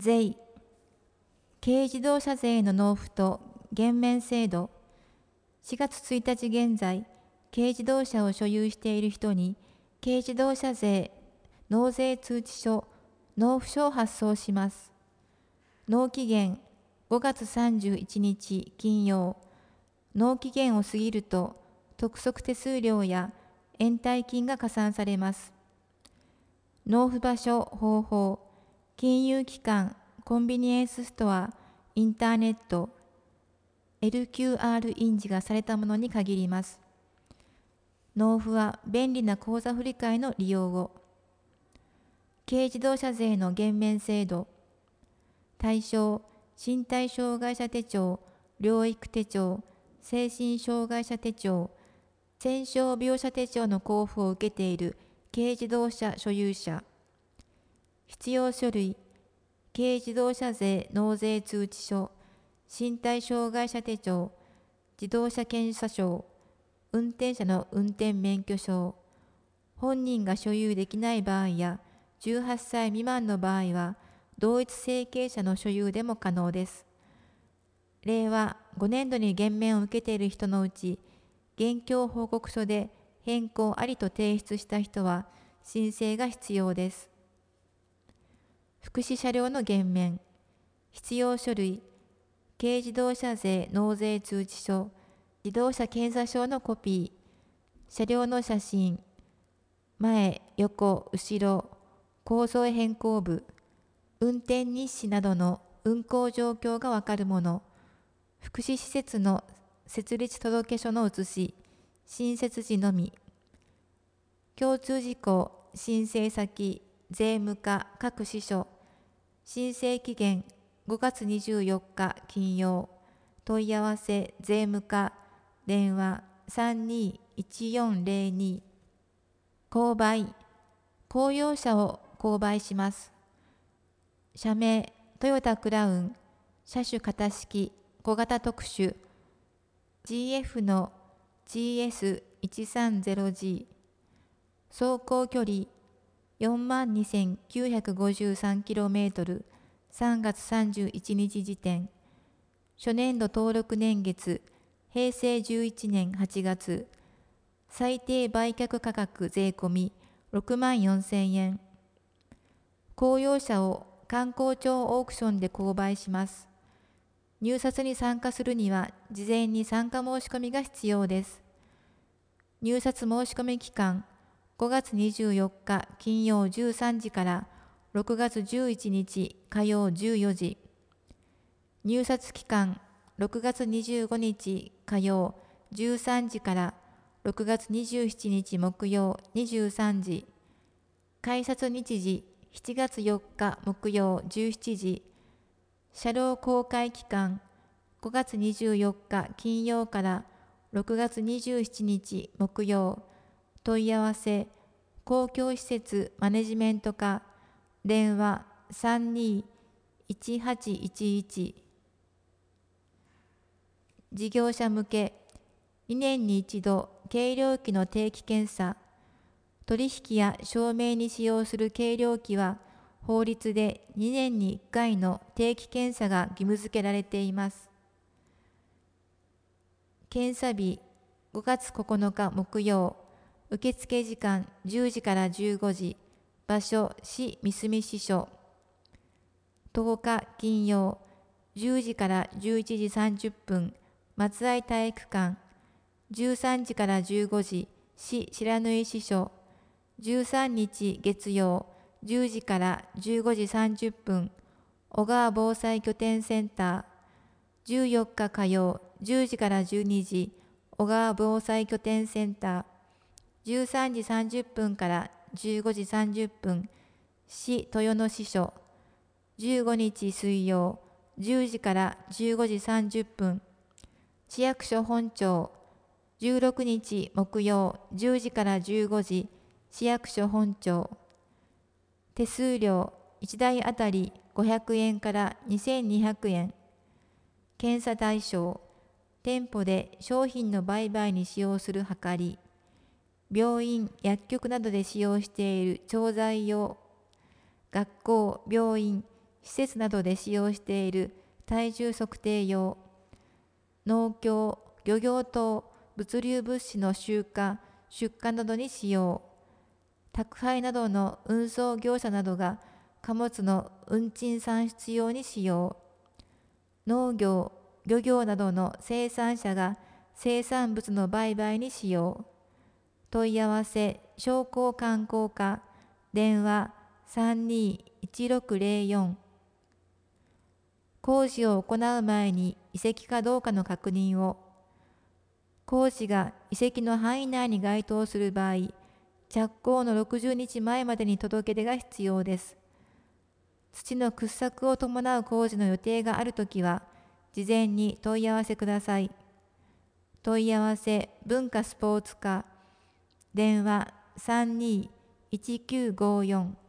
税、軽自動車税の納付と減免制度。4月1日現在、軽自動車を所有している人に、軽自動車税納税通知書、納付書を発送します。納期限5月31日金曜。納期限を過ぎると、督促手数料や延滞金が加算されます。納付場所、方法、金融機関、コンビニエンスストア、インターネット、LQR 印字がされたものに限ります。納付は便利な口座振替の利用を。軽自動車税の減免制度。対象、身体障害者手帳、療育手帳、精神障害者手帳、戦傷病者手帳の交付を受けている軽自動車所有者。必要書類、軽自動車税納税通知書、身体障害者手帳、自動車検査証、運転者の運転免許証。本人が所有できない場合や、18歳未満の場合は、同一生計者の所有でも可能です。令和5年度に減免を受けている人のうち、現況報告書で変更ありと提出した人は、申請が必要です。福祉車両の減免。必要書類、軽自動車税納税通知書、自動車検査証のコピー、車両の写真、前、横、後ろ、構造変更部、運転日誌などの運行状況がわかるもの、福祉施設の設立届書の写し、新設時のみ。共通事項、申請先、税務課各支所。申請期限5月24日金曜。問い合わせ税務課、電話321402。購買、公用車を購買します。社名、トヨタクラウン、車種型式、小型特殊、GF の GS130G、走行距離 42,953km、3月31日時点、初年度登録年月、平成11年8月、最低売却価格税込み64,000円。公用車を観光庁オークションで購買します。入札に参加するには事前に参加申し込みが必要です。入札申し込み期間5月24日金曜13時から6月11日火曜14時。入札期間6月25日火曜13時から6月27日木曜23時。改札日時7月4日木曜17時。車両公開期間5月24日金曜から6月27日木曜。問い合わせ公共施設マネジメント課、電話321811。事業者向け2年に一度計量器の定期検査。取引や証明に使用する計量器は法律で2年に1回の定期検査が義務付けられています。検査日5月9日木曜。受付時間10時から15時。場所市三隅支所。10日金曜。10時から11時30分。松合体育館。13時から15時。市白縫支所。13日月曜。10時から15時30分。小川防災拠点センター。14日火曜。10時から12時。小川防災拠点センター。13時30分から15時30分。市豊野支所。15日水曜。10時から15時30分。市役所本庁。16日木曜。10時から15時。市役所本庁。手数料1台あたり500円から2200円。検査対象、店舗で商品の売買に使用するはかり、病院、薬局などで使用している調剤用、学校、病院、 施設などで使用している体重測定用、農協、漁業等物流物資の集荷・出荷などに使用、宅配などの運送業者などが貨物の運賃算出用に使用、農業・漁業などの生産者が生産物の売買に使用。問い合わせ商工観光課電話321604。工事を行う前に遺跡かどうかの確認を。工事が遺跡の範囲内に該当する場合、着工の60日前までに届け出が必要です。土の掘削を伴う工事の予定があるときは、事前に問い合わせください。問い合わせ文化スポーツ課電話321954